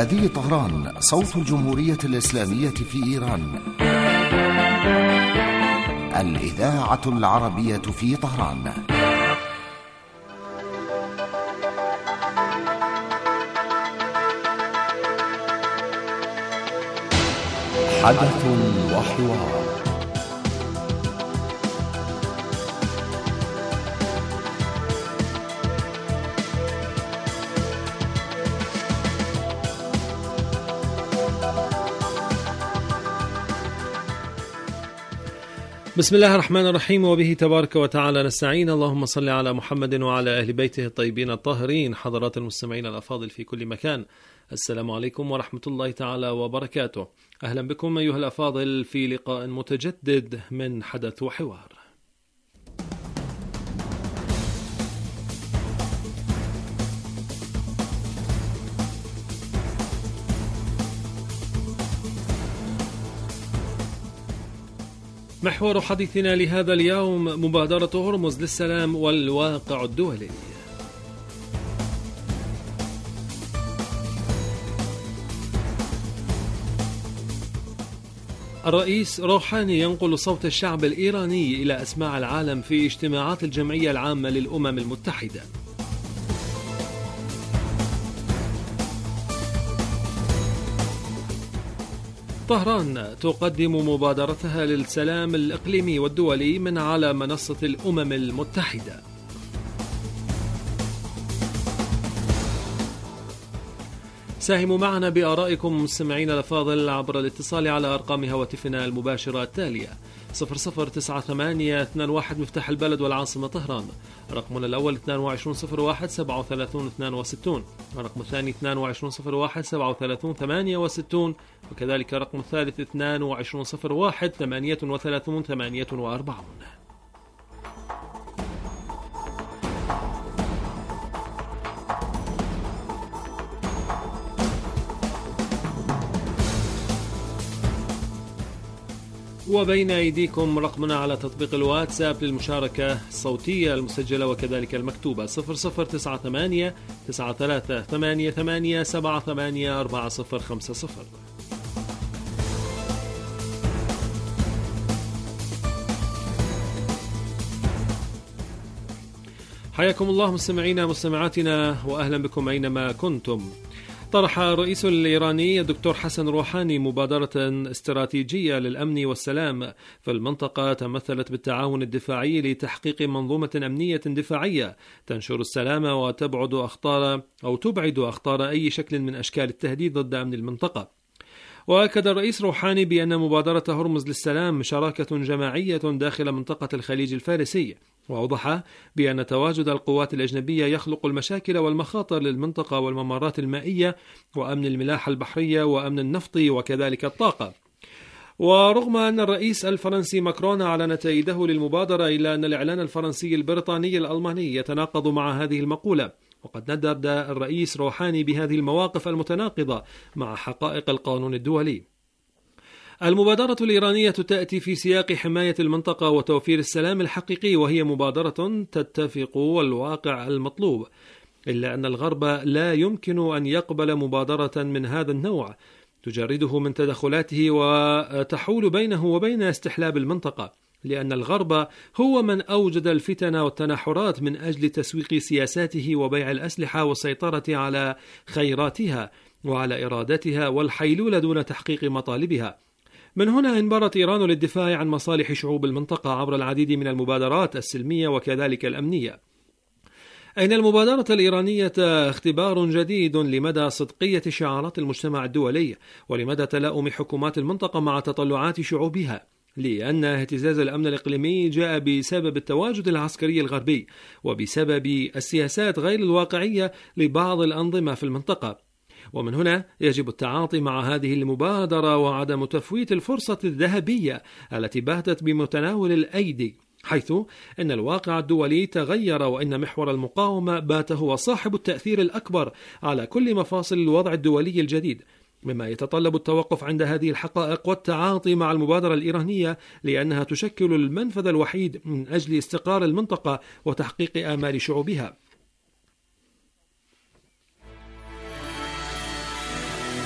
هذه طهران، صوت الجمهورية الإسلامية في إيران، الإذاعة العربية في طهران. حدث وحوار. بسم الله الرحمن الرحيم، وبه تبارك وتعالى نستعين. اللهم صل على محمد وعلى أهل بيته الطيبين الطاهرين. حضرات المستمعين الأفاضل في كل مكان، السلام عليكم ورحمة الله تعالى وبركاته. أهلا بكم أيها الأفاضل في لقاء متجدد من حدث وحوار. محور حديثنا لهذا اليوم مبادرة هرمز للسلام والواقع الدولي. الرئيس روحاني ينقل صوت الشعب الإيراني إلى أسماع العالم في اجتماعات الجمعية العامة للأمم المتحدة. طهران تقدم مبادرتها للسلام الإقليمي والدولي من على منصة الأمم المتحدة. ساهموا معنا بآرائكم مستمعين الأفاضل عبر الاتصال على أرقام هواتفنا المباشرة التالية: 009821 مفتاح البلد والعاصمة طهران، رقمنا الأول 2201 37 62، الرقم الثاني 2201 37 68، وكذلك الرقم الثالث 2201 38 48. وبين أيديكم رقمنا على تطبيق الواتساب للمشاركة الصوتية المسجلة وكذلك المكتوبة: 0098 9388 784050. حياكم الله مستمعينا مستمعاتنا، وأهلا بكم أينما كنتم. طرح الرئيس الإيراني الدكتور حسن روحاني مبادرة استراتيجية للأمن والسلام في المنطقة تمثلت بالتعاون الدفاعي لتحقيق منظومة أمنية دفاعية تنشر السلام وتبعد أخطار أي شكل من أشكال التهديد ضد أمن المنطقة. وأكد الرئيس روحاني بأن مبادرة هرمز للسلام شراكة جماعية داخل منطقة الخليج الفارسي، وأوضح بأن تواجد القوات الأجنبية يخلق المشاكل والمخاطر للمنطقة والممرات المائية وأمن الملاحة البحرية وأمن النفط وكذلك الطاقة. ورغم أن الرئيس الفرنسي ماكرون أعلن تأييده للمبادرة، إلا أن الإعلان الفرنسي البريطاني الألماني يتناقض مع هذه المقولة، وقد ندد الرئيس روحاني بهذه المواقف المتناقضة مع حقائق القانون الدولي. المبادرة الإيرانية تأتي في سياق حماية المنطقة وتوفير السلام الحقيقي، وهي مبادرة تتفق والواقع المطلوب، إلا أن الغرب لا يمكن أن يقبل مبادرة من هذا النوع تجرده من تدخلاته وتحول بينه وبين استحلاب المنطقة، لأن الغرب هو من أوجد الفتن والتناحرات من أجل تسويق سياساته وبيع الأسلحة والسيطرة على خيراتها وعلى إرادتها والحيلولة دون تحقيق مطالبها. من هنا انبرت إيران للدفاع عن مصالح شعوب المنطقة عبر العديد من المبادرات السلمية وكذلك الأمنية. أن المبادرة الإيرانية اختبار جديد لمدى صدقية شعارات المجتمع الدولي ولمدى تلاؤم حكومات المنطقة مع تطلعات شعوبها، لأن اهتزاز الأمن الإقليمي جاء بسبب التواجد العسكري الغربي وبسبب السياسات غير الواقعية لبعض الأنظمة في المنطقة. ومن هنا يجب التعاطي مع هذه المبادرة وعدم تفويت الفرصة الذهبية التي باتت بمتناول الأيدي، حيث أن الواقع الدولي تغير وأن محور المقاومة بات هو صاحب التأثير الأكبر على كل مفاصل الوضع الدولي الجديد، مما يتطلب التوقف عند هذه الحقائق والتعاطي مع المبادرة الإيرانية، لأنها تشكل المنفذ الوحيد من أجل استقرار المنطقة وتحقيق آمال شعوبها.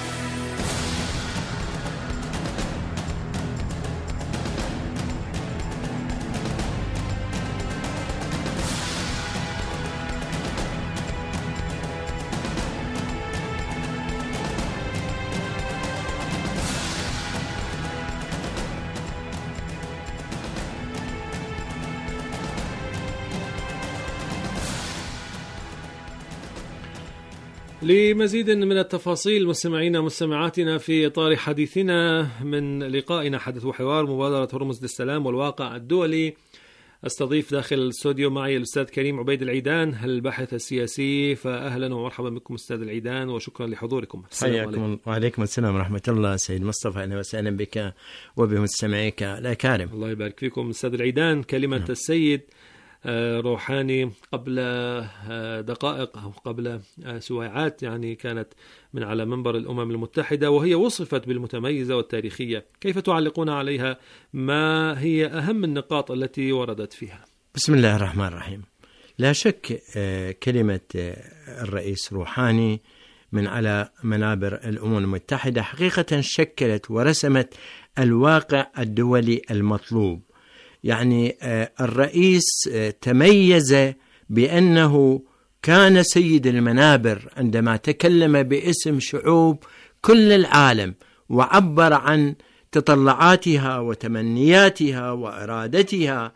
لمزيد من التفاصيل مستمعينا مستمعاتنا في إطار حديثنا من لقائنا حدث وحوار مبادرة هرمز للسلام والواقع الدولي، استضيف داخل الاستوديو معي الأستاذ كريم عبيد العيدان الباحث السياسي. فأهلا ومرحبا بكم أستاذ العيدان وشكرا لحضوركم. حياكم. وعليكم السلام ورحمة الله سيد مصطفى، أهلا وسهلا بك وبمستمعيك الأكارم. الله يبارك فيكم أستاذ العيدان. كلمة السيد روحاني قبل دقائق أو قبل سواعات يعني كانت من على منبر الأمم المتحدة، وهي وصفت بالمتميزة والتاريخية. كيف تعلقون عليها؟ ما هي أهم النقاط التي وردت فيها؟ بسم الله الرحمن الرحيم. لا شك كلمة الرئيس روحاني من على منابر الأمم المتحدة حقيقة شكلت ورسمت الواقع الدولي المطلوب. يعني الرئيس تميز بأنه كان سيد المنابر عندما تكلم باسم شعوب كل العالم وعبر عن تطلعاتها وتمنياتها وإرادتها،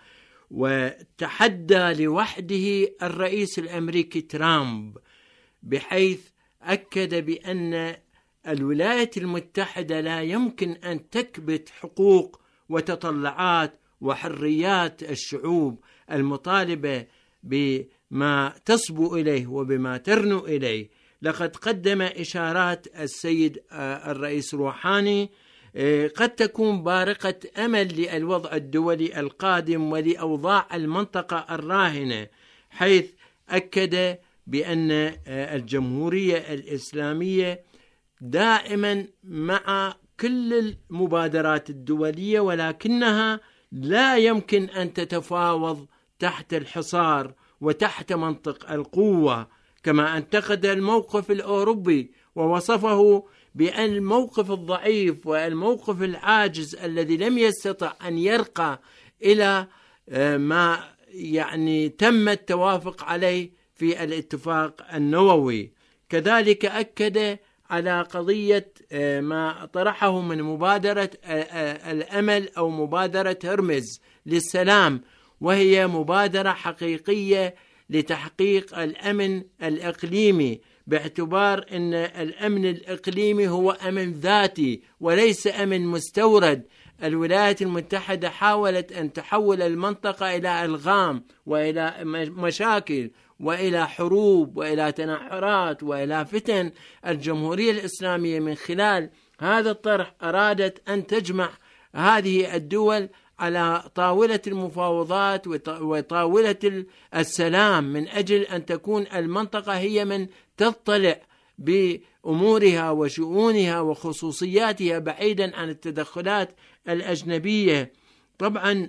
وتحدى لوحده الرئيس الأمريكي ترامب، بحيث أكد بأن الولايات المتحدة لا يمكن أن تكبت حقوق وتطلعات وحريات الشعوب المطالبة بما تصبو إليه وبما ترنو إليه. لقد قدم إشارات السيد الرئيس روحاني قد تكون بارقة أمل للوضع الدولي القادم ولأوضاع المنطقة الراهنة، حيث أكد بأن الجمهورية الإسلامية دائما مع كل المبادرات الدولية، ولكنها لا يمكن أن تتفاوض تحت الحصار وتحت منطق القوة، كما انتقد الموقف الأوروبي ووصفه بأن الموقف الضعيف والموقف العاجز الذي لم يستطع أن يرقى إلى ما يعني تم التوافق عليه في الاتفاق النووي. كذلك أكد على قضية ما طرحه من مبادرة الأمل أو مبادرة هرمز للسلام، وهي مبادرة حقيقية لتحقيق الأمن الإقليمي، باعتبار أن الأمن الإقليمي هو أمن ذاتي وليس أمن مستورد. الولايات المتحدة حاولت أن تحول المنطقة إلى ألغام وإلى مشاكل وإلى حروب وإلى تنحرات وإلى فتن. الجمهورية الإسلامية من خلال هذا الطرح أرادت أن تجمع هذه الدول على طاولة المفاوضات وطاولة السلام، من أجل أن تكون المنطقة هي من تطلع بأمورها وشؤونها وخصوصياتها بعيدا عن التدخلات الأجنبية. طبعا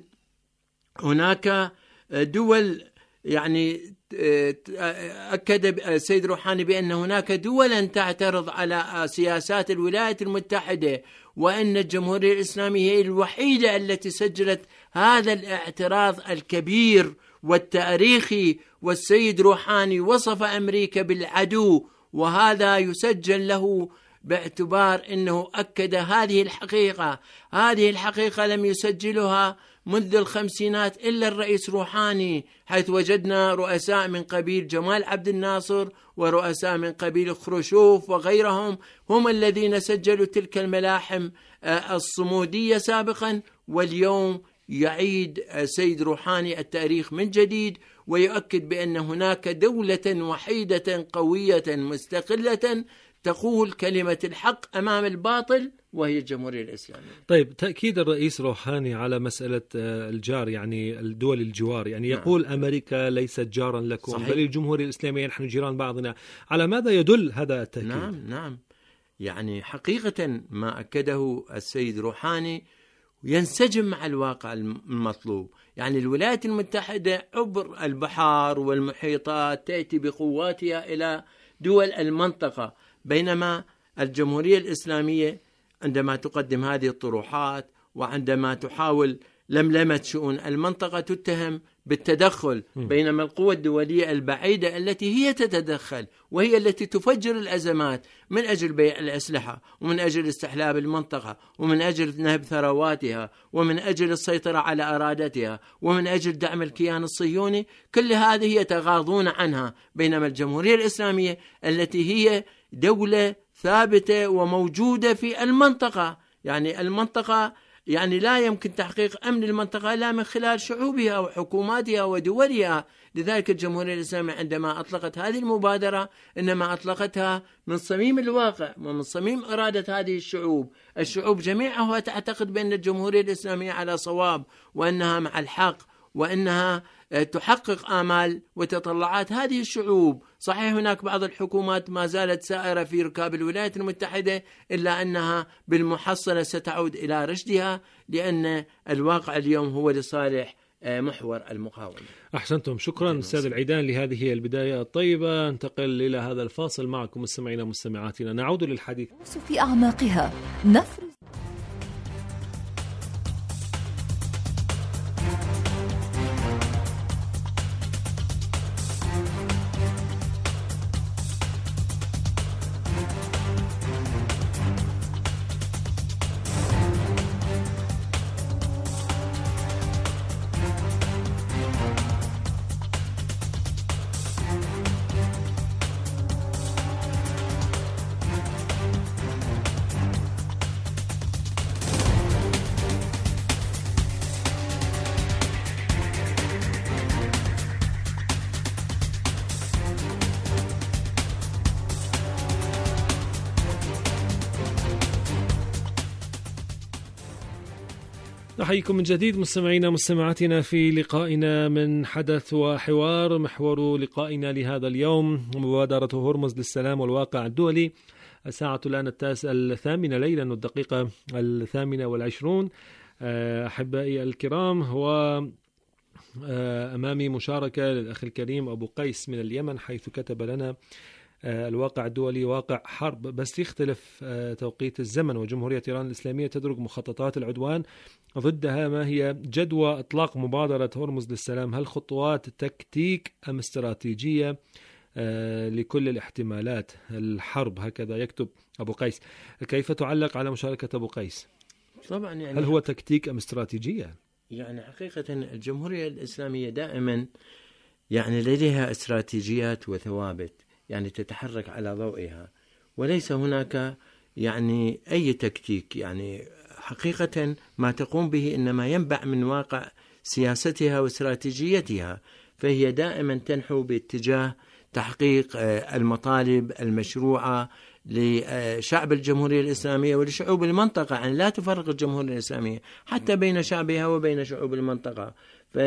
هناك دول، يعني أكد السيد روحاني بأن هناك دولا تعترض على سياسات الولايات المتحدة، وأن الجمهورية الإسلامية هي الوحيدة التي سجلت هذا الاعتراض الكبير والتاريخي. والسيد روحاني وصف أمريكا بالعدو، وهذا يسجل له باعتبار أنه أكد هذه الحقيقة لم يسجلها منذ الخمسينات إلا الرئيس روحاني، حيث وجدنا رؤساء من قبيل جمال عبد الناصر ورؤساء من قبيل خروشوف وغيرهم هم الذين سجلوا تلك الملاحم الصمودية سابقا. واليوم يعيد السيد روحاني التاريخ من جديد ويؤكد بأن هناك دولة وحيدة قوية مستقلة تقول كلمة الحق أمام الباطل، وهي الجمهورية الإسلامية. طيب، تأكيد الرئيس روحاني على مسألة الجار، يعني الدول الجوار، يعني يقول أمريكا ليست جارا لكم، صحيح، بل الجمهورية الإسلامية نحن جيران بعضنا. على ماذا يدل هذا التأكيد؟ نعم، يعني حقيقة ما أكده السيد روحاني ينسجم مع الواقع المطلوب. يعني الولايات المتحدة عبر البحار والمحيطات تأتي بقواتها إلى دول المنطقة، بينما الجمهورية الإسلامية عندما تقدم هذه الطروحات وعندما تحاول لملمة شؤون المنطقة تتهم بالتدخل، بينما القوى الدولية البعيدة التي هي تتدخل وهي التي تفجر الأزمات من أجل بيع الأسلحة ومن أجل استحلاب المنطقة ومن أجل نهب ثرواتها ومن أجل السيطرة على أرادتها ومن أجل دعم الكيان الصهيوني، كل هذه يتغاضون عنها. بينما الجمهورية الإسلامية التي هي دولة ثابتة وموجودة في المنطقة، يعني المنطقة يعني لا يمكن تحقيق أمن المنطقة إلا من خلال شعوبها وحكوماتها ودولها. لذلك الجمهورية الإسلامية عندما أطلقت هذه المبادرة إنما أطلقتها من صميم الواقع ومن صميم إرادة هذه الشعوب جميعها تعتقد بأن الجمهورية الإسلامية على صواب وأنها مع الحق وأنها تحقق آمال وتطلعات هذه الشعوب. صحيح هناك بعض الحكومات ما زالت سائرة في ركاب الولايات المتحدة، إلا أنها بالمحصلة ستعود إلى رشدها، لأن الواقع اليوم هو لصالح محور المقاومة. أحسنتم، شكرا أستاذ العيدان لهذه البداية الطيبة. انتقل إلى هذا الفاصل معكم مستمعينا مستمعاتنا، نعود للحديث في أعماقها نفرز. نحييكم من جديد مستمعينا مستمعاتنا في لقائنا من حدث وحوار. محور لقائنا لهذا اليوم مبادرة هرمز للسلام والواقع الدولي. الساعة الآن 8:08 ليلا والدقيقة 28. أحبائي الكرام، وأمامي مشاركة للأخ الكريم أبو قيس من اليمن، حيث كتب لنا الواقع الدولي واقع حرب بس يختلف توقيت الزمن، وجمهورية إيران الإسلامية تدرك مخططات العدوان ضدها. ما هي جدوى إطلاق مبادرة هرمز للسلام؟ هل خطوات تكتيك أم استراتيجية لكل الاحتمالات الحرب؟ هكذا يكتب أبو قيس. كيف تعلق على مشاركة أبو قيس؟ طبعا يعني هل هو تكتيك أم استراتيجية؟ يعني حقيقة الجمهورية الإسلامية دائما يعني لديها استراتيجيات وثوابت يعني تتحرك على ضوئها، وليس هناك يعني أي تكتيك. يعني حقيقة ما تقوم به إنما ينبع من واقع سياستها واستراتيجيتها، فهي دائما تنحو باتجاه تحقيق المطالب المشروعة لشعب الجمهورية الإسلامية ولشعوب المنطقة. يعني لا تفرق الجمهورية الإسلامية حتى بين شعبها وبين شعوب المنطقة،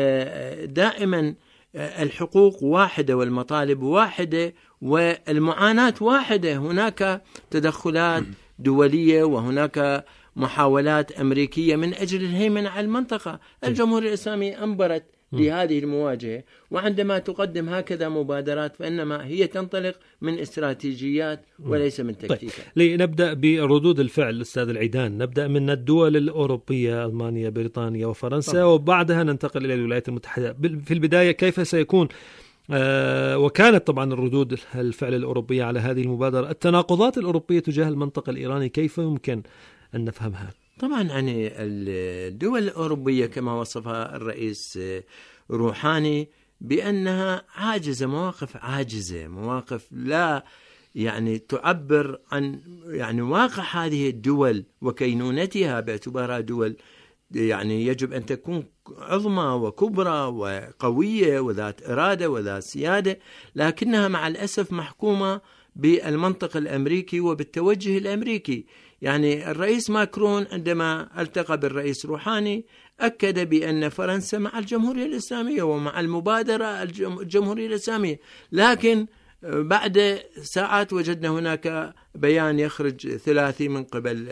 فدائما الحقوق واحدة والمطالب واحدة والمعاناة واحدة. هناك تدخلات دولية وهناك محاولات أمريكية من أجل الهيمنة على المنطقة. الجمهورية الإسلامية أنبرت لهذه المواجهة، وعندما تقدم هكذا مبادرات فإنما هي تنطلق من استراتيجيات وليس من تكتيك. لنبدأ بردود الفعل أستاذ العيدان. نبدأ من الدول الأوروبية، ألمانيا، بريطانيا وفرنسا، وبعدها ننتقل إلى الولايات المتحدة. في البداية كيف سيكون وكانت طبعا الردود الفعل الأوروبية على هذه المبادرة؟ التناقضات الأوروبية تجاه المنطقة الإيراني كيف يمكن أن نفهمها؟ طبعا يعني الدول الأوروبية كما وصفها الرئيس روحاني بأنها عاجزة، مواقف عاجزة، مواقف لا يعني تعبر عن يعني واقع هذه الدول وكينونتها باعتبارها دول يعني يجب أن تكون عظمى وكبرى وقوية وذات إرادة وذات سيادة، لكنها مع الأسف محكومة بالمنطق الأمريكي وبالتوجه الأمريكي. يعني الرئيس ماكرون عندما التقى بالرئيس روحاني أكد بأن فرنسا مع الجمهورية الإسلامية ومع المبادرة الجمهورية الإسلامية، لكن بعد ساعات وجدنا هناك بيان يخرج ثلاثي من قبل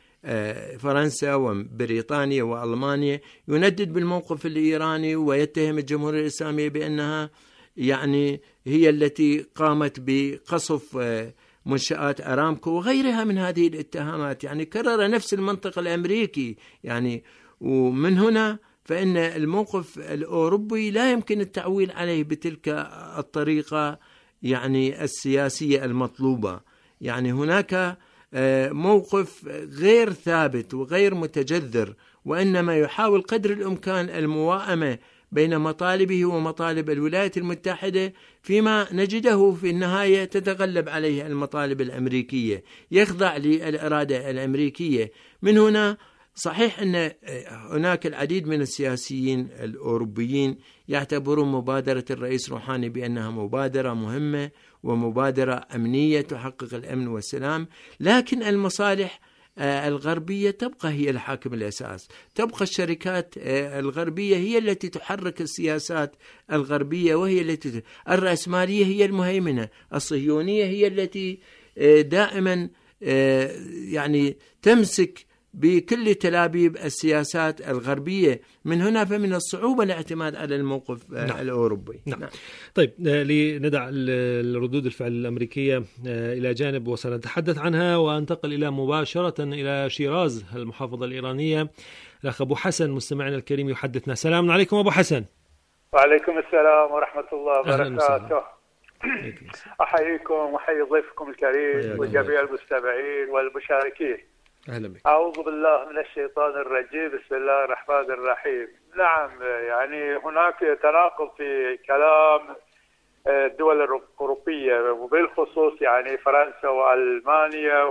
فرنسا وبريطانيا وألمانيا يندد بالموقف الإيراني ويتهم الجمهورية الإسلامية بأنها يعني هي التي قامت بقصف منشآت أرامكو وغيرها من هذه الاتهامات. يعني كرر نفس المنطق الأمريكي يعني، ومن هنا فإن الموقف الأوروبي لا يمكن التعويل عليه بتلك الطريقة يعني السياسية المطلوبة. يعني هناك موقف غير ثابت وغير متجذر، وإنما يحاول قدر الإمكان الموائمة بين مطالبه ومطالب الولايات المتحدة، فيما نجده في النهاية تتغلب عليه المطالب الأمريكية، يخضع للإرادة الأمريكية. من هنا صحيح أن هناك العديد من السياسيين الأوروبيين يعتبرون مبادرة الرئيس روحاني بأنها مبادرة مهمة ومبادرة أمنية تحقق الأمن والسلام، لكن المصالح الغربية تبقى هي الحاكم الأساس، تبقى الشركات الغربية هي التي تحرك السياسات الغربية، وهي التي الرأسمالية هي المهيمنة، الصهيونية هي التي دائما يعني تمسك بكل تلابيب السياسات الغربية. من هنا فمن الصعوبة الاعتماد على الموقف الأوروبي. نعم. طيب لندع الردود الفعل الأمريكية إلى جانب وسنتحدث عنها، وأنتقل إلى مباشرة إلى شيراز المحافظة الإيرانية. الأخ أبو حسن مستمعنا الكريم يحدثنا. السلام عليكم أبو حسن. وعليكم السلام ورحمة الله وبركاته. أحييكم وأحيي ضيفكم الكريم وجميع المستمعين والمشاركين. أهلا بك. أعوذ بالله من الشيطان الرجيم. بسم الله الرحمن الرحيم. نعم، يعني هناك تناقض في كلام الدول الأوروبية وبالخصوص يعني فرنسا وألمانيا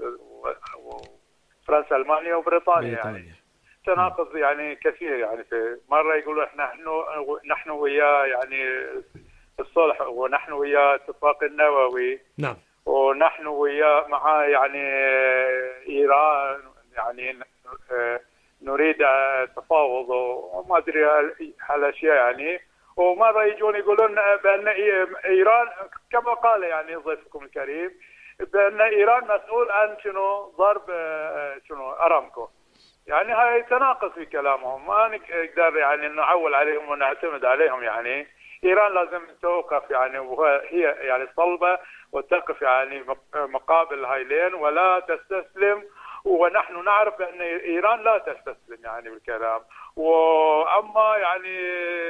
وفرنسا ألمانيا وبريطانيا. يعني تناقض يعني كثير. يعني في مرة يقولوا نحن وياه يعني الصلح، ونحن وياه اتفاق النووي. نعم. ونحن وياه مع يعني إيران يعني نريد تفاوض وما أدري هالأشياء يعني. ومرة يجون يقولون بأن إيران كما قال يعني ضيفكم الكريم بأن إيران مسؤول عن ضرب أرامكو. يعني هاي تناقض في كلامهم، ما نقدر يعني نعول عليهم ونعتمد عليهم. يعني إيران لازم توقف يعني، وهي يعني صلبة وتقف يعني مقابل هايلين ولا تستسلم، ونحن نعرف أن إيران لا تستسلم يعني بالكلام. وأما يعني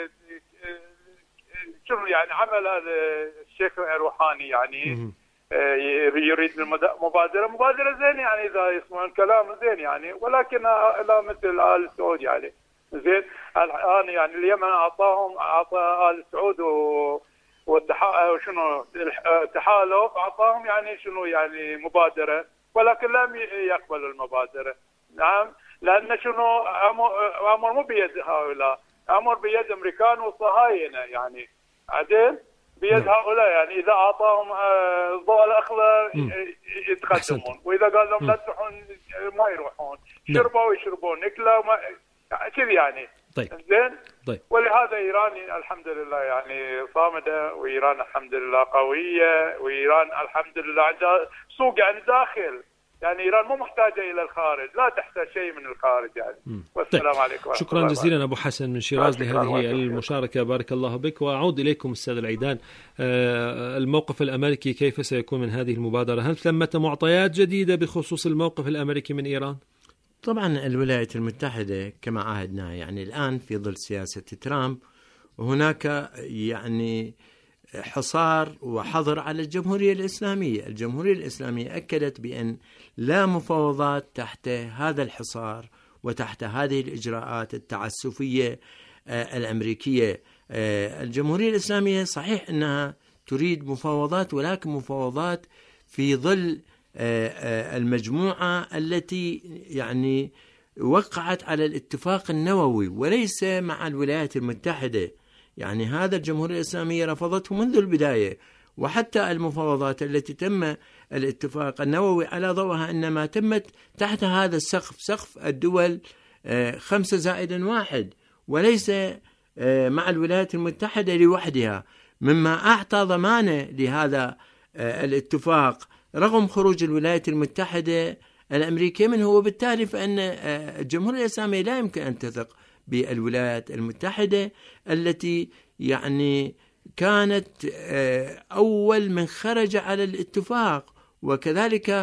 شنو يعني عمل هذا الشيخ روحاني يعني يريد مبادرة زين يعني، إذا يسمعون كلام زين يعني، ولكن لا مثل آل سعود يعني زين. الآن يعني اليمن أعطى آل سعود التحالف أعطاهم يعني يعني مبادرة، ولكن لم يقبلوا المبادرة. نعم، لأن أمر مو بيد هؤلاء، أمر بيد أمريكان وصهاينة يعني، بعدين بيد هؤلاء يعني. إذا أعطاهم الضوء الأخضر يتقدمون، وإذا قال لهم لا تروحون ما يروحون، شربوا ويشربون، نكلوا كذا يعني. طيب. زين. طيب. ولهذا إيران الحمد لله يعني صامدة، وإيران الحمد لله قوية، وإيران الحمد لله عندها سوق يعني داخل. يعني إيران مو محتاجة إلى الخارج، لا تحتاج شيء من الخارج يعني. والسلام طيب. عليكم. شكرا جزيلا أبو حسن من شيراز لهذه المشاركة، بارك الله بك. وأعود إليكم أستاذ العيدان. الموقف الأمريكي كيف سيكون من هذه المبادرة؟ هل ثمة معطيات جديدة بخصوص الموقف الأمريكي من إيران؟ طبعا الولايات المتحدة كما عاهدنا يعني الآن في ظل سياسة ترامب، وهناك يعني حصار وحظر على الجمهورية الإسلامية. الجمهورية الإسلامية أكدت بأن لا مفاوضات تحت هذا الحصار وتحت هذه الإجراءات التعسفية الأمريكية. الجمهورية الإسلامية صحيح أنها تريد مفاوضات، ولكن مفاوضات في ظل المجموعة التي يعني وقعت على الاتفاق النووي وليس مع الولايات المتحدة. يعني هذا الجمهورية الإسلامية رفضته منذ البداية، وحتى المفاوضات التي تم الاتفاق النووي على ضوءها إنما تمت تحت هذا السقف، سقف الدول 5+1، وليس مع الولايات المتحدة لوحدها، مما أعطى ضمانة لهذا الاتفاق رغم خروج الولايات المتحدة الأمريكية منه. وبالتالي فإن الجمهورية الإسلامية لا يمكن أن تثق بالولايات المتحدة التي يعني كانت أول من خرج على الاتفاق، وكذلك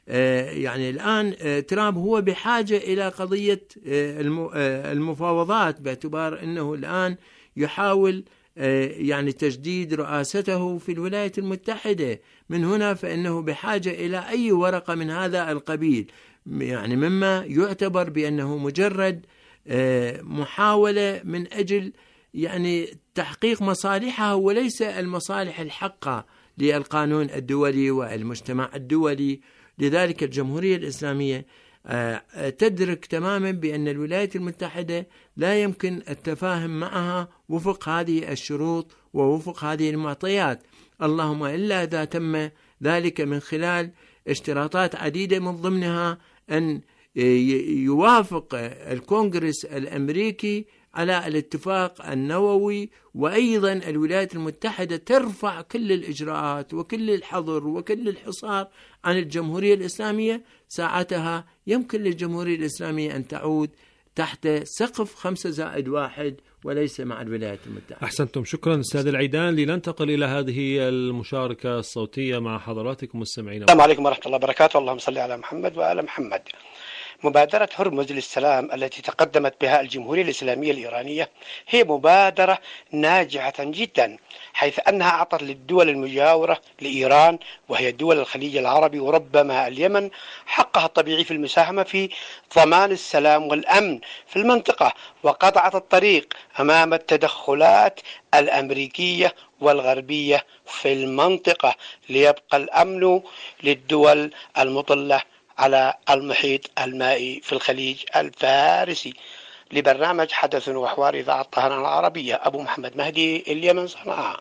يعني الآن ترامب هو بحاجة إلى قضية المفاوضات، باعتبار أنه الآن يحاول يعني تجديد رئاسته في الولايات المتحدة. من هنا فإنه بحاجة إلى أي ورقة من هذا القبيل، يعني مما يعتبر بأنه مجرد محاولة من أجل يعني تحقيق مصالحها وليس المصالح الحقة للقانون الدولي والمجتمع الدولي. لذلك الجمهورية الإسلامية تدرك تماما بأن الولايات المتحدة لا يمكن التفاهم معها وفق هذه الشروط ووفق هذه المعطيات، اللهم إلا إذا تم ذلك من خلال اشتراطات عديدة، من ضمنها أن يوافق الكونغرس الأمريكي على الاتفاق النووي، وأيضا الولايات المتحدة ترفع كل الإجراءات وكل الحظر وكل الحصار عن الجمهورية الإسلامية. ساعتها يمكن للجمهورية الإسلامية أن تعود تحت سقف 5+1 وليس مع الولايات المتحدة. أحسنتم، شكرا أستاذ العيدان. لننتقل إلى هذه المشاركة الصوتية مع حضراتكم مستمعين. السلام عليكم ورحمة الله وبركاته، اللهم صل على محمد وآل محمد. مبادرة هرمز للسلام التي تقدمت بها الجمهورية الإسلامية الإيرانية هي مبادرة ناجحة جدا، حيث أنها أعطت للدول المجاورة لإيران وهي دول الخليج العربي وربما اليمن حقها الطبيعي في المساهمة في ضمان السلام والأمن في المنطقة، وقطعت الطريق أمام التدخلات الأمريكية والغربية في المنطقة، ليبقى الأمن للدول المطلة على المحيط المائي في الخليج الفارسي. لبرنامج حدث وحوار إذاعة طهران العربية، أبو محمد مهدي، اليمن، صنعاء.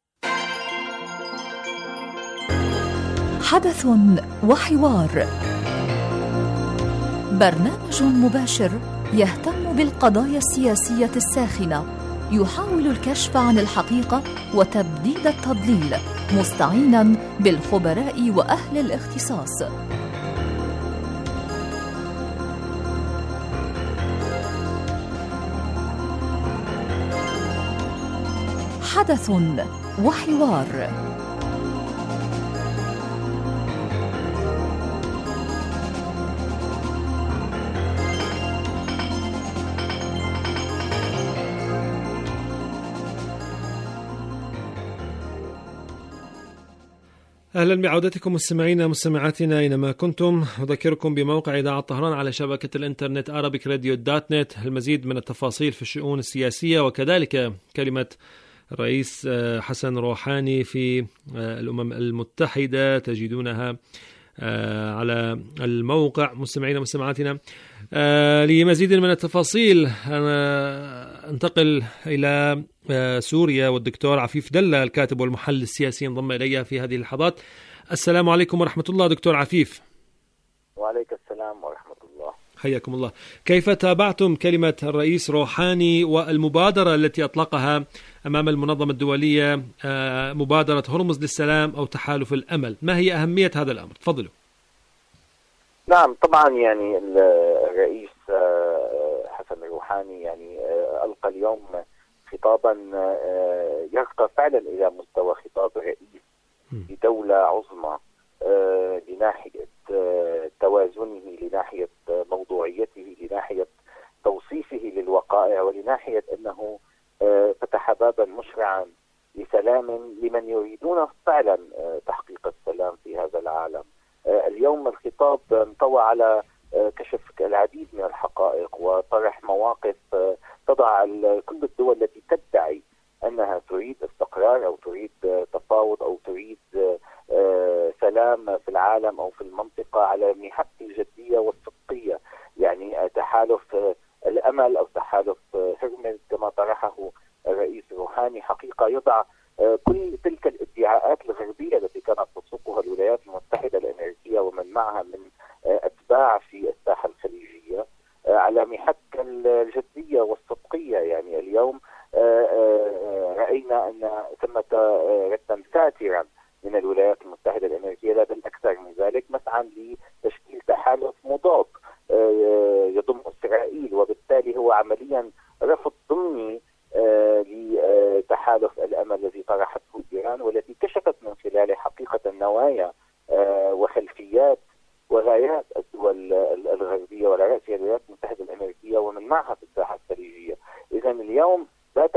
حدث وحوار، برنامج مباشر يهتم بالقضايا السياسية الساخنة، يحاول الكشف عن الحقيقة وتبديد التضليل، مستعينا بالخبراء وأهل الاختصاص. حدث وحوار. أهلا بعودتكم مستمعينا مستمعاتنا أينما كنتم. أذكركم بموقع إذاعة طهران على شبكة الإنترنت arabicradio.net. المزيد من التفاصيل في الشؤون السياسية، وكذلك كلمة الرئيس حسن روحاني في الأمم المتحدة تجدونها على الموقع. مستمعينا مستمعاتنا، لمزيد من التفاصيل انتقل إلى سوريا، والدكتور عفيف دلة الكاتب والمحلل السياسي انضم إلي في هذه اللحظات. السلام عليكم ورحمة الله دكتور عفيف. وعليك السلام ورحمة الله. حياكم الله. كيف تابعتم كلمة الرئيس روحاني والمبادرة التي أطلقها أمام المنظمة الدولية، مبادرة هرمز للسلام أو تحالف الأمل؟ ما هي أهمية هذا الأمر؟ تفضلوا. نعم، طبعا يعني الرئيس حسن روحاني يعني ألقى اليوم خطابا يرقى فعلا إلى مستوى خطاب رئيس لدولة عظمى، لناحية توازنه، لناحية موضوعيته، لناحية توصيفه للوقائع، ولناحية أنه فتح بابا مشرعا لسلام لمن يريدون فعلا تحقيق السلام في هذا العالم. اليوم الخطاب انطوى على كشف العديد من الحقائق وطرح مواقف تضع كل الدول التي تدعي أنها تريد استقرار أو تريد تفاوض أو تريد سلام في العالم أو في المنطقة على محك الجدية والصدقية. يعني تحالف الأمل أو تحالف هرمز كما طرحه الرئيس روحاني حقيقة يضع كل تلك الادعاءات الغربية التي كانت تسوقها الولايات المتحدة الأمريكية ومن معها من أتباع في الساحة الخليجية على محك الجدية والصدقية. يعني اليوم رأينا أن ثمة ردا ساترا من الولايات المتحدة الأمريكية، لا بل أكثر من ذلك، مسعى لتشكيل تحالف مضاد يضم إسرائيل، وبالتالي هو عمليا رفض ضمني لتحالف الأمل الذي طرحته إيران، والتي كشفت من خلاله حقيقة النوايا وخلفيات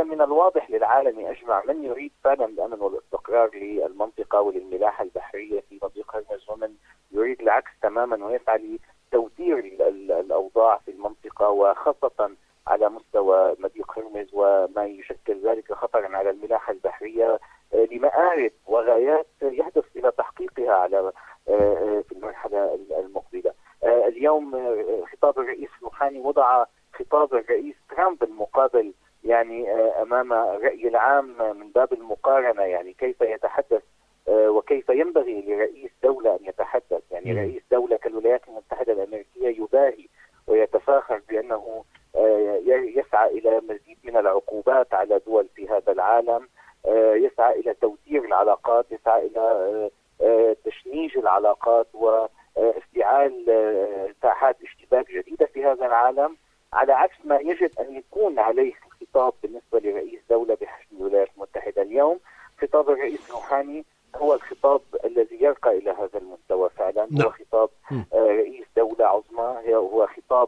حتى من الواضح للعالم أجمع من يريد فعلا الأمن والاستقرار للمنطقة وللملاحة البحرية في مضيق هرمز، ومن يريد العكس تماما ويسعى لتوتير الأوضاع في المنطقة، وخاصة على مستوى مضيق هرمز وما يشكل ذلك خطرا على الملاحة البحرية لمآرب وغايات يهدف إلى تحقيقها على في المرحلة المقبلة. اليوم خطاب الرئيس روحاني وضع خطاب الرئيس ترامب المقابل يعني أمام الرأي العام من باب المقارنة، يعني كيف يتحدث وكيف ينبغي لرئيس دولة أن يتحدث. يعني رئيس دولة كالولايات المتحدة الأمريكية يباهي ويتفاخر بأنه يسعى إلى مزيد من العقوبات على دول في هذا العالم، يسعى إلى توتير العلاقات، يسعى إلى تشنيج العلاقات وافتعال ساحات اشتباك جديدة في هذا العالم، على عكس ما يجب أن يكون عليه الخطاب بالنسبة لرئيس دولة بحجم الولايات المتحدة. اليوم خطاب الرئيس روحاني هو الخطاب الذي يرقى إلى هذا المستوى فعلا. هو خطاب رئيس دولة عظمى، هو خطاب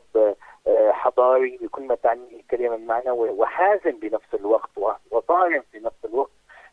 حضاري بكل ما تعنيه الكلمة المعنى، وحازم بنفس الوقت وصارم في نفس الوقت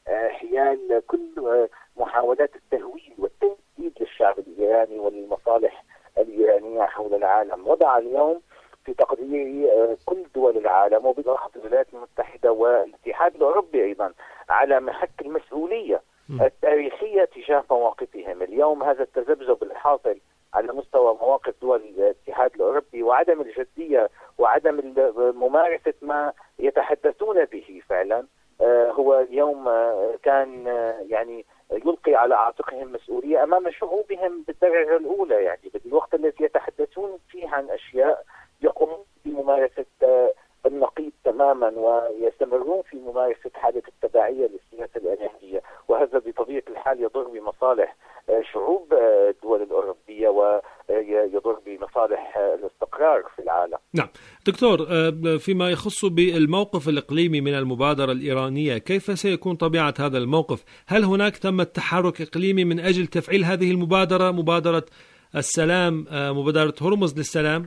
حيال كل محاولات التهويل والتهديد للشعب الإيراني وللمصالح الإيرانية حول العالم. وضع اليوم في تقديري كل دول العالم وبالأخص الولايات المتحدة والاتحاد الأوروبي أيضا على محك المسؤولية التاريخية تجاه مواقفهم. اليوم هذا التذبذب الحاصل على مستوى مواقف دول الاتحاد الأوروبي وعدم الجدية وعدم ممارسة ما يتحدثون به فعلا هو اليوم كان يعني يلقي على عاتقهم مسؤولية أمام شعوبهم بالدرجة الأولى، يعني بالوقت الذي يتحدثون فيه عن أشياء يقومون بممارسة النقيض تماما ويستمرون في ممارسة حالة التبعية للسياسة الأمريكية، وهذا بطبيعة الحال يضر بمصالح شعوب الدول الأوروبية ويضر بمصالح الاستقرار في العالم. نعم دكتور، فيما يخص بالموقف الإقليمي من المبادرة الإيرانية، كيف سيكون طبيعة هذا الموقف؟ هل هناك تم تحرك إقليمي من أجل تفعيل هذه المبادرة، مبادرة السلام، مبادرة هرمز للسلام؟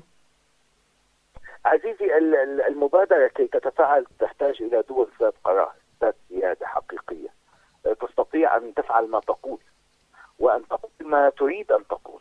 عزيزي، المبادرة كي تتفاعل تحتاج إلى دول ذات قرار، ذات سيادة حقيقية تستطيع أن تفعل ما تقول وأن تقول ما تريد أن تقول.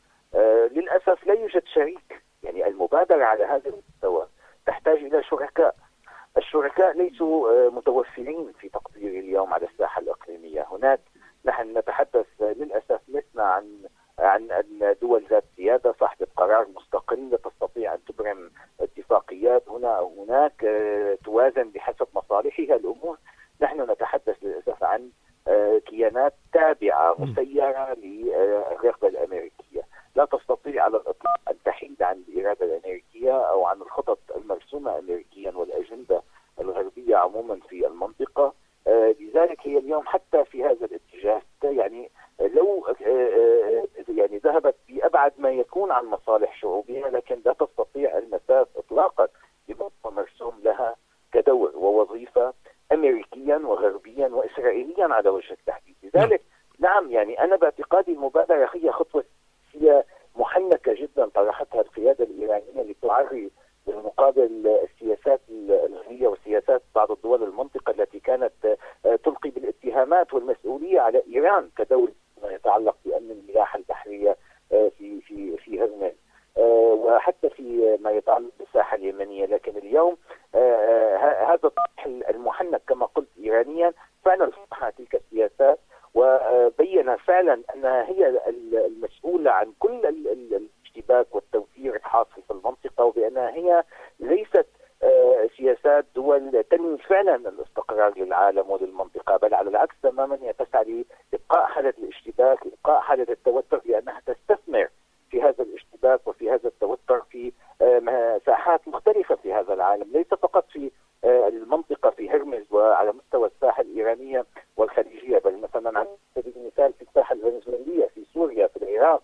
للأسف لا يوجد شريك. يعني المبادرة على هذا المستوى تحتاج إلى شركاء. الشركاء ليسوا متوفرين في تقديري اليوم على الساحة الإقليمية. هناك نحن نتحدث للأسف لسنا عن دول ذات سيادة صاحبة قرار مستقل تستطيع أن تبرم اتفاقيات هنا أو هناك توازن بحسب مصالحها الأمور. نحن نتحدث للأسف عن كيانات تابعة مسيرة للرغبة الأمريكية، لا تستطيع على الإطلاق أن تحيد عن الإرادة الأمريكية أو عن الخطط المرسومة أمريكيا والأجندة الغربية عموما في المنطقة. لذلك هي اليوم حتى في هذا الاتجاه يعني لو يعني ذهبت بأبعد ما يكون عن مصالح شعوبها، لكن لا تستطيع المساس إطلاقا بما مرسوم لها كدور ووظيفة أمريكيا وغربيا وإسرائيليا على وجه التحديد. لذلك نعم، يعني أنا باعتقادي المبادرة هي خطوة هي محنكة جدا طرحتها القيادة الإيرانية لتعري بالمقابل السياسات الغربية وسياسات بعض الدول المنطقة التي كانت تلقي بالاتهامات والمسؤولية على إيران كدولة ما يتعلق بأمن الملاحة البحرية في هرمز وحتى في ما يتعلق بالساحة اليمنية. لكن اليوم هذا الطرح المحنك كما قلت إيرانيا فعلا صحح تلك السياسات وبين فعلا أنها هي المسؤولة عن كل الاشتباك والتوتير الحاصل في المنطقة، وبأنها هي ليست سياسات دول تنمي فعلا الاستقرار للعالم وللمنطقة، بل على العكس تماما هي تسعى لإبقاء حالة الاشتباك، إبقاء حالة التوتر، لأنها تستثمر في هذا الاشتباك وفي هذا التوتر في مساحات مختلفة في هذا العالم، ليس فقط في المنطقة في هرمز وعلى مستوى الساحة الإيرانية والخليجية، بل مثلا على سبيل المثال في الساحة الفنزويلية، في سوريا، في العراق،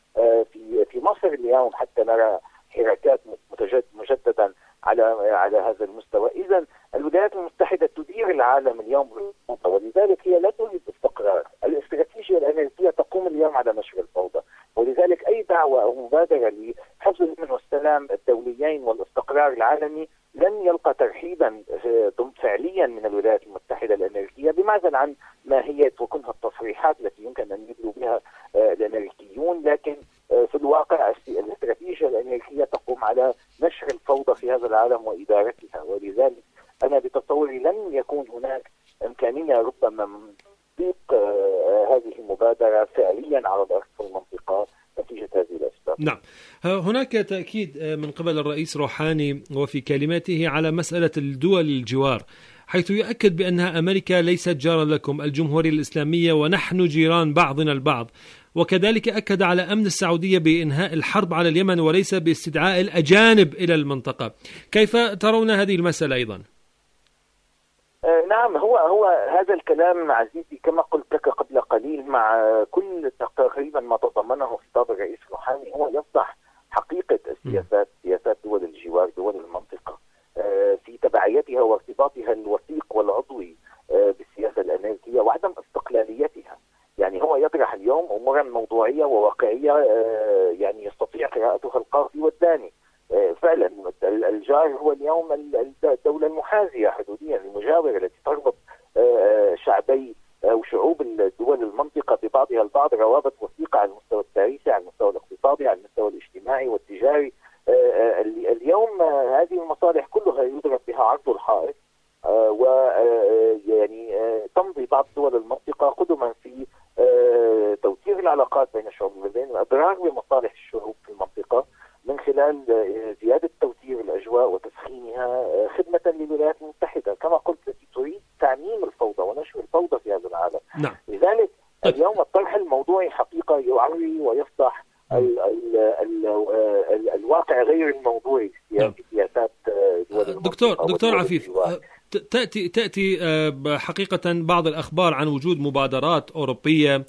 في مصر اليوم حتى نرى حركات مجددا على هذا المستوى. إذن الولايات المتحدة تدير العالم اليوم، ولذلك هي لا تريد استقرار. الاستراتيجية الأمريكية تقوم اليوم على نشر الفوضى، ولذلك أي دعوة أو مبادرة لحفظ الأمن والسلام الدوليين والاستقرار العالمي لن يلقى ترحيبا فعليا رسميا من الولايات المتحدة الأمريكية، بمعزل عن ماهية وكنها التصريحات التي يمكن أن يدلوا بها الأمريكيون. لكن في الواقع الاستراتيجية الأمريكية تقوم على نشر الفوضى في هذا العالم وإدارتها، ولذلك أنا بتصوري لن يكون هناك إمكانية ربما من تطبيق هذه المبادرة فعليا على الأرض في المنطقة نتيجة هذه الأسباب. نعم، هناك تأكيد من قبل الرئيس روحاني وفي كلماته على مسألة الدول الجوار، حيث يؤكد بأنها أمريكا ليست جارا لكم الجمهورية الإسلامية ونحن جيران بعضنا البعض، وكذلك أكد على أمن السعودية بإنهاء الحرب على اليمن وليس باستدعاء الأجانب إلى المنطقة. كيف ترون هذه المسألة أيضا؟ نعم، هو هذا الكلام عزيزي كما قلت لك قبل قليل مع كل تقريبا ما تضمنه خطاب الرئيس روحاني هو يفضح حقيقة سياسات دول الجوار، دول المنطقة في تبعيتها وارتباطها الوثيق والعضوي بالسياسة الأمريكية وعدم استقلاليتها. يعني هو يطرح اليوم أمورا موضوعية وواقعية يعني يستطيع قراءتها القاضي والداني. فعلا الجار هو اليوم الدولة المحاذية حدوديا المجاورة التي تربط شعبي أو شعوب الدول المنطقة ببعضها البعض روابط وثيقة على المستوى التاريخي، على المستوى الاقتصادي، على المستوى الاجتماعي والتجاري. اليوم هذه المصالح كلها يضرب بها عرض الحائط، ويعني تمضي بعض دول المنطقة قدما في توتير العلاقات بين الشعوب وبين الأضرار بمصالح الشعوب في المنطقة من خلال زيادة توتير الأجواء وتسخينها خدمة للولايات المتحدة كما قلت التي تريد تعميم الفوضى ونشر الفوضى في هذا العالم. نعم. لذلك اليوم الطرح الموضوعي حقيقة يعري ويفضح الواقع غير الموضوعي في سياسات دول المنطقة. دكتور عفيف، تأتي حقيقة بعض الأخبار عن وجود مبادرات أوروبية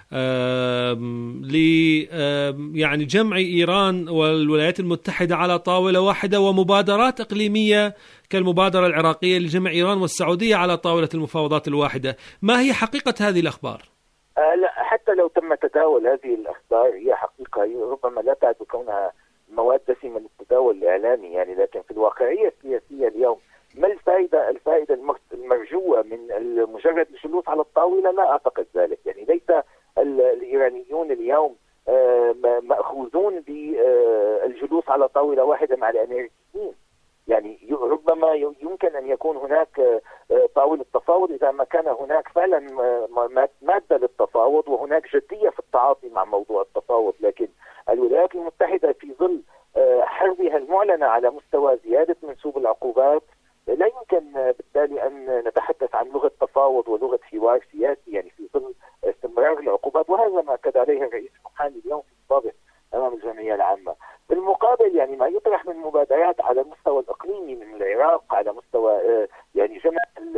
يعني جمع إيران والولايات المتحدة على طاولة واحدة، ومبادرات إقليمية كالمبادرة العراقية لجمع إيران والسعودية على طاولة المفاوضات الواحدة. ما هي حقيقة هذه الأخبار؟ لا، حتى لو تم تداول هذه الأخبار هي حقيقة ربما لا تعد كونها مواد دسمة للتداول الإعلامي يعني، لكن في الواقعية السياسية اليوم ما الفائدة المرجوة من مجرد الجلوس على الطاولة؟ لا أعتقد ذلك. يعني ليس الإيرانيون اليوم مأخوذون بالجلوس على طاولة واحدة مع الأمريكيين. يعني ربما يمكن أن يكون هناك طاولة تفاوض إذا ما كان هناك فعلا مادة للتفاوض وهناك جدية في التعاطي مع موضوع التفاوض. لكن الولايات المتحدة في ظل حربها المعلنة على مستوى زيادة منسوب العقوبات لا يمكن بالتالي أن نتحدث عن لغة تفاوض ولغة حوار سياسي يعني في ظل استمرار العقوبات، وهذا ما أكد عليه الرئيس روحاني اليوم في خطابه أمام الجمعية العامة. بالمقابل يعني ما يطرح من مبادرات على المستوى الإقليمي من العراق، على مستوى يعني جمع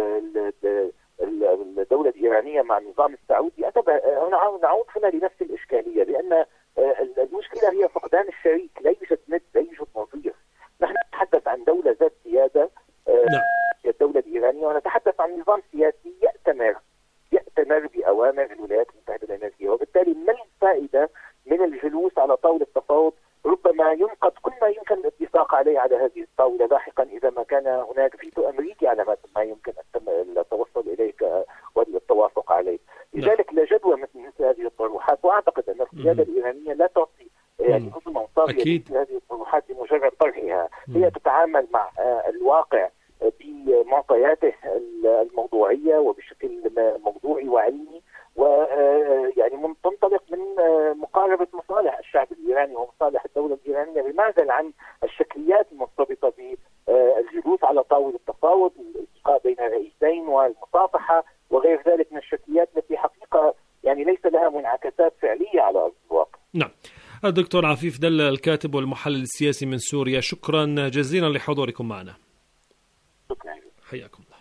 الدولة الإيرانية مع النظام السعودي، نعود هنا لنفس الإشكالية، لأن المشكلة هي فقدان الشريك. لا يوجد ند، لا يوجد نظير. نحن نتحدث عن دولة ذات سيادة الدولة الإيرانية، ونتحدث عن نظام سياسي يأتمر بأوامر الولايات المتحدة الأمريكية، وبالتالي ما الفائدة من الجلوس على طاولة التفاوض؟ ربما ينقض كل ما يمكن الاتفاق عليه على هذه الطاولة لاحقا إذا ما كان هناك فيتو أمريكي على ما يمكن التوصل إليه والتوافق عليه. لذلك لا جدوى مثل هذه الطروحات، وأعتقد أن القيادة الإيرانية لا تعطي يعني نظمة صافية هذه الطروحات بمجرد طرحها. هي تتعامل مع الواقع بمعطياته الموضوعية وبشكل موضوعي وعلمي، ويعني تنطلق من مقاربة مصالح الشعب الإيراني ومصالح الدولة الإيرانية بمعزل عن الشكليات المرتبطة بالجلوس على طاولة التفاوض، الالتقاء بين الرئيسين والمصافحة وغير ذلك من الشكليات التي حقيقة يعني ليس لها منعكسات فعلية على أرض الواقع. نعم. الدكتور عفيف دلة، الكاتب والمحلل السياسي من سوريا، شكرا جزيلا لحضوركم معنا. شكرا. حياكم الله.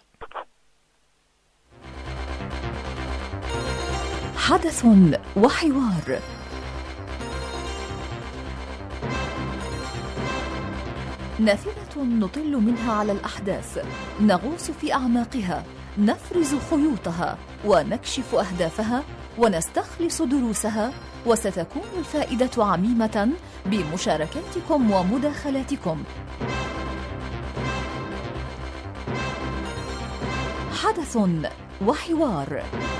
حدث وحوار. نافذة نطل منها على الأحداث، نغوص في أعماقها، نفرز خيوطها ونكشف أهدافها ونستخلص دروسها، وستكون الفائدة عميمة بمشاركاتكم ومداخلاتكم. حدث وحوار.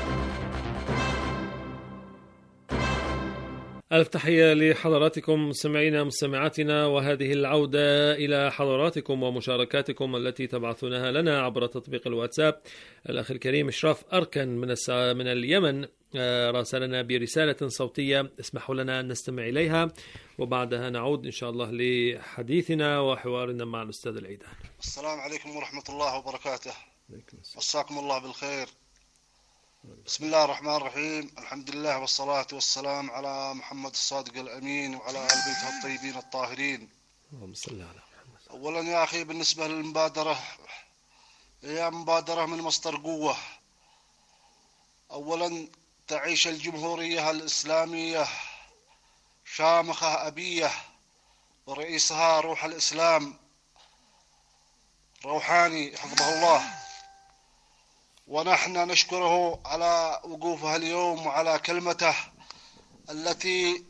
ألف تحية لحضراتكم مستمعينا مستمعاتنا، وهذه العودة إلى حضراتكم ومشاركاتكم التي تبعثونها لنا عبر تطبيق الواتساب. الأخ الكريم إشراف أركن من اليمن راسلنا برسالة صوتية، اسمحوا لنا أن نستمع إليها وبعدها نعود إن شاء الله لحديثنا وحوارنا مع الأستاذ العيدان. السلام عليكم ورحمة الله وبركاته، مساكم الله بالخير. بسم الله الرحمن الرحيم، الحمد لله والصلاة والسلام على محمد الصادق الأمين وعلى آل بيته الطيبين الطاهرين. اللهم صل على محمد. أولا يا أخي بالنسبة للمبادرة، هي مبادرة من مصدر قوة. أولا تعيش الجمهورية الإسلامية شامخة أبية، ورئيسها روح الإسلام روحاني حفظه الله، ونحن نشكره على وقوفه اليوم وعلى كلمته التي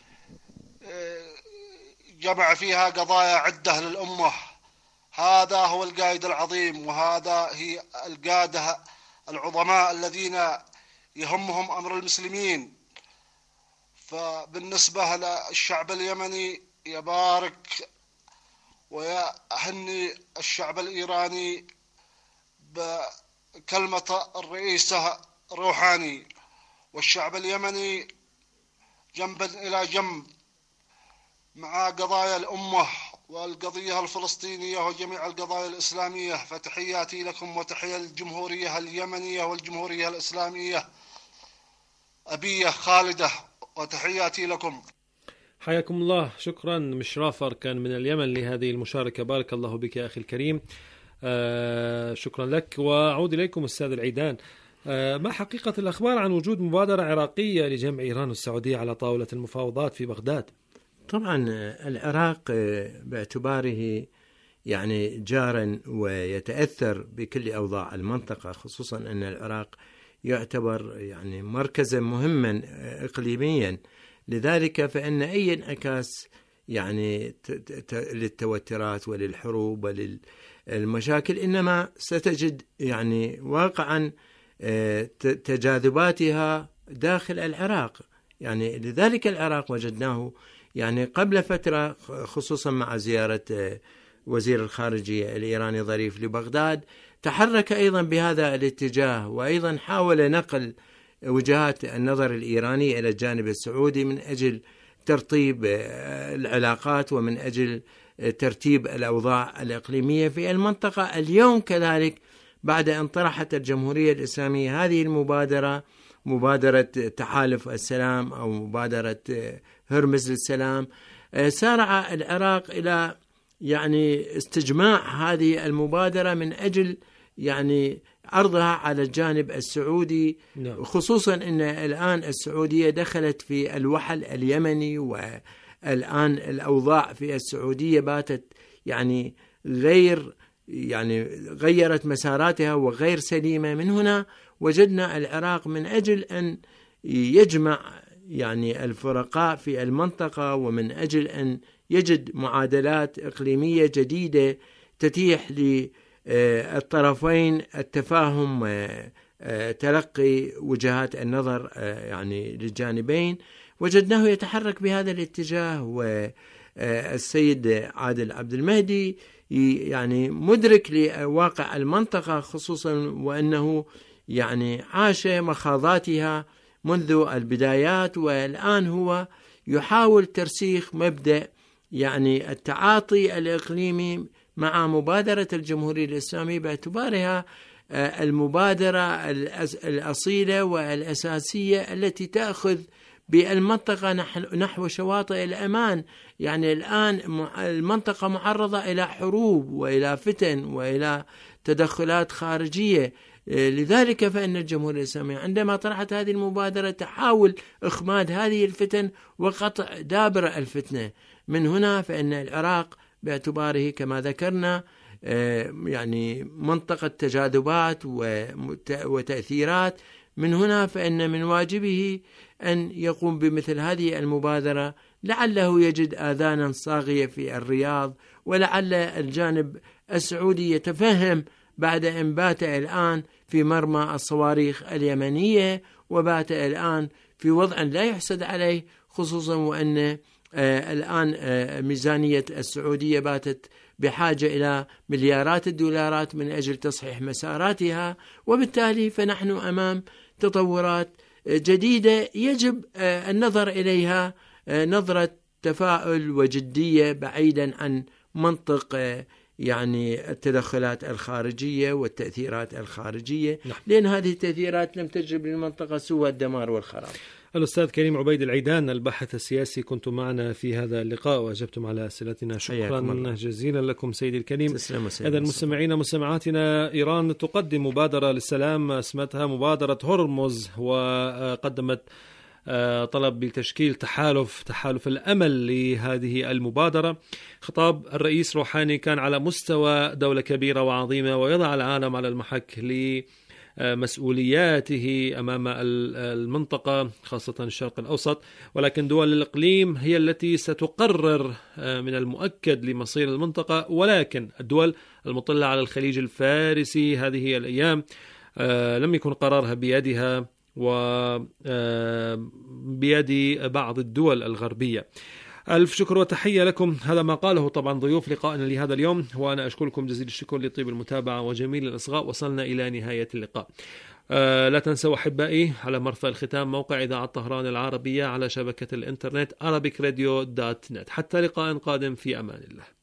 جمع فيها قضايا عدة للأمة. هذا هو القائد العظيم، وهذا هي القادة العظماء الذين يهمهم أمر المسلمين. فبالنسبة للشعب اليمني يبارك ويهني الشعب الإيراني بكلمة الرئيسة روحاني، والشعب اليمني جنبا إلى جنب مع قضايا الأمة والقضية الفلسطينية وجميع القضايا الإسلامية. فتحياتي لكم وتحية الجمهورية اليمنية والجمهورية الإسلامية أبية خالدة، وتحياتي لكم. حياكم الله. شكرا مشراف أركان من اليمن لهذه المشاركة، بارك الله بك يا أخي الكريم. شكرا لك، وأعود إليكم أستاذ العيدان. ما حقيقة الأخبار عن وجود مبادرة عراقية لجمع إيران والسعودية على طاولة المفاوضات في بغداد؟ طبعا العراق باعتباره يعني جارا ويتأثر بكل أوضاع المنطقة، خصوصا أن العراق يعتبر يعني مركزا مهما إقليميا، لذلك فإن أي انعكاس يعني للتوترات وللحروب وللمشاكل إنما ستجد يعني واقعا تجاذباتها داخل العراق. يعني لذلك العراق وجدناه يعني قبل فترة، خصوصا مع زيارة وزير الخارجية الإيراني ظريف لبغداد، تحرك أيضا بهذا الاتجاه، وأيضا حاول نقل وجهات النظر الإيرانية إلى الجانب السعودي من أجل ترطيب العلاقات ومن أجل ترتيب الأوضاع الإقليمية في المنطقة. اليوم كذلك بعد أن طرحت الجمهورية الإسلامية هذه المبادرة، مبادرة تحالف السلام أو مبادرة هرمز للسلام، سارع العراق إلى يعني استجماع هذه المبادرة من أجل يعني عرضها على الجانب السعودي، خصوصا أن الآن السعودية دخلت في الوحل اليمني، والآن الأوضاع في السعودية باتت يعني غيرت مساراتها وغير سليمة. من هنا وجدنا العراق من أجل أن يجمع يعني الفرقاء في المنطقة، ومن أجل أن يجد معادلات إقليمية جديدة تتيح للطرفين التفاهم وتلقي وجهات النظر يعني للجانبين، وجدناه يتحرك بهذا الاتجاه. والسيد عادل عبد المهدي يعني مدرك لواقع المنطقة، خصوصا وأنه يعني عاش مخاضاتها منذ البدايات، والآن هو يحاول ترسيخ مبدأ يعني التعاطي الإقليمي مع مبادرة الجمهورية الإسلامية باعتبارها المبادرة الأصيلة والأساسية التي تأخذ بالمنطقة نحو شواطئ الأمان. يعني الآن المنطقة معرضة إلى حروب وإلى فتن وإلى تدخلات خارجية، لذلك فإن الجمهورية الإسلامية عندما طرحت هذه المبادرة تحاول إخماد هذه الفتن وقطع دابر الفتنة. من هنا فإن العراق باعتباره كما ذكرنا يعني منطقة تجاذبات وتأثيرات، من هنا فإن من واجبه أن يقوم بمثل هذه المبادرة، لعله يجد آذانا صاغية في الرياض، ولعل الجانب السعودي يتفهم بعد أن بات الآن في مرمى الصواريخ اليمنية، وبات الآن في وضع لا يحسد عليه، خصوصا وأن الآن ميزانية السعودية باتت بحاجة إلى مليارات الدولارات من أجل تصحيح مساراتها، وبالتالي فنحن أمام تطورات جديدة يجب النظر إليها نظرة تفاؤل وجدية بعيدا عن منطق يعني التدخلات الخارجية والتأثيرات الخارجية، لأن هذه التأثيرات لم تجلب للمنطقة سوى الدمار والخراب. الأستاذ كريم عبيد العيدان، الباحث السياسي، كنتم معنا في هذا اللقاء وأجبتم على أسئلتنا. شكرا جزيلا لكم سيدي الكريم. إذا مستمعينا مستمعاتنا، إيران تقدم مبادرة للسلام اسمتها مبادرة هرمز، وقدمت طلب بتشكيل تحالف الأمل لهذه المبادرة. خطاب الرئيس روحاني كان على مستوى دولة كبيرة وعظيمة، ويضع العالم على المحك مسؤولياته أمام المنطقة خاصة الشرق الأوسط، ولكن دول الإقليم هي التي ستقرر من المؤكد لمصير المنطقة. ولكن الدول المطلة على الخليج الفارسي هذه الأيام لم يكن قرارها بيدها وبيد بعض الدول الغربية. ألف شكر وتحية لكم. هذا ما قاله طبعا ضيوف لقائنا لهذا اليوم، وأنا أشكركم جزيل الشكر لطيب المتابعة وجميل الإصغاء. وصلنا إلى نهاية اللقاء. لا تنسوا أحبائي على مرفأ الختام موقع إذاعة طهران العربية على شبكة الإنترنت arabicradio.net. حتى لقاء قادم، في أمان الله.